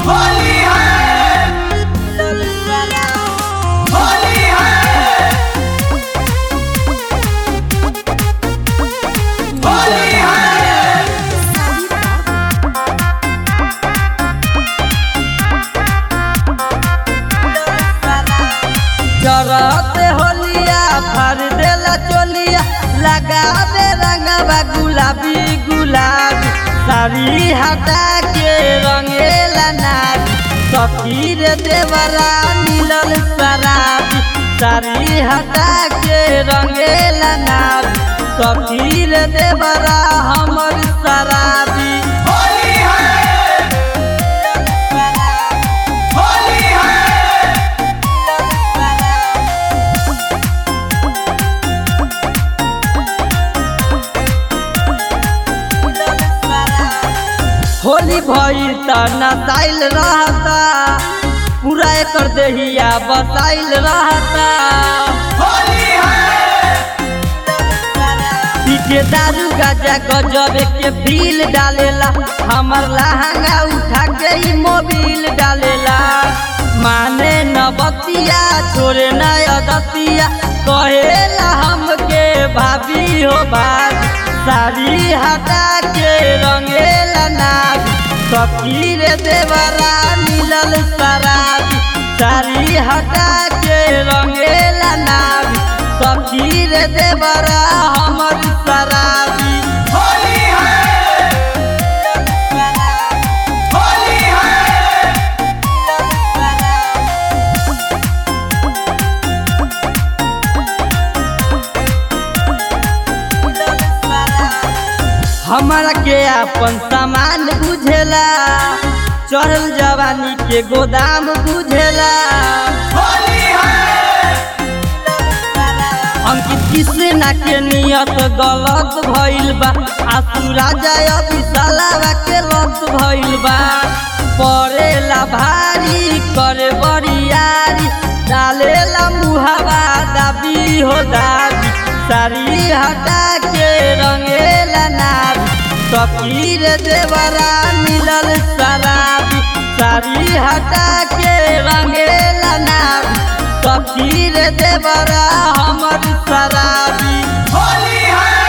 होली है होली है होली है। जरत होलिया भर देला चोलिया लगा दे रंगवा गुलाबी गुलाबी साड़ी हटा के रंगेला नारी सखीर देवरा मिलल शराबी साड़ी हटा के रंगेला नारी सखीर देवरा हमर शराबी होली है होली है होली भइल त नसाइल रहता पूरा एकर देहिया बसाइल रहता होली है पीछे दारू गाजा गजब के फील डालेला हमर लहंगा उठा के ही मोबिल डालेला माने न बतिया छोरे न अदतिया कहेला हमके भाभी हो भाभी साड़ी हटा के रंगेला नाभी सखीर देवरा मिलल शराबी साड़ी हटा के रंगेला नाभी सखीर देवरा हमर शराबी होली है होली है हमरा के अपन सामान बुझेला चढ़ल जवानी के गोदाम बुझेला होली है अंकित कृष्णा के नियत गलत भइल बा आसू राजा अभिशाला के लत भइल बा पड़ेला भारी करे बरियारी डालेला मुहावा दाबी हो दाबी साड़ी हटा के रंगेला नाभी सखीर देवरा मिलल शराबी साड़ी हटा के रंगेला नाभी सखीर देवरा हमर शराबी होली है।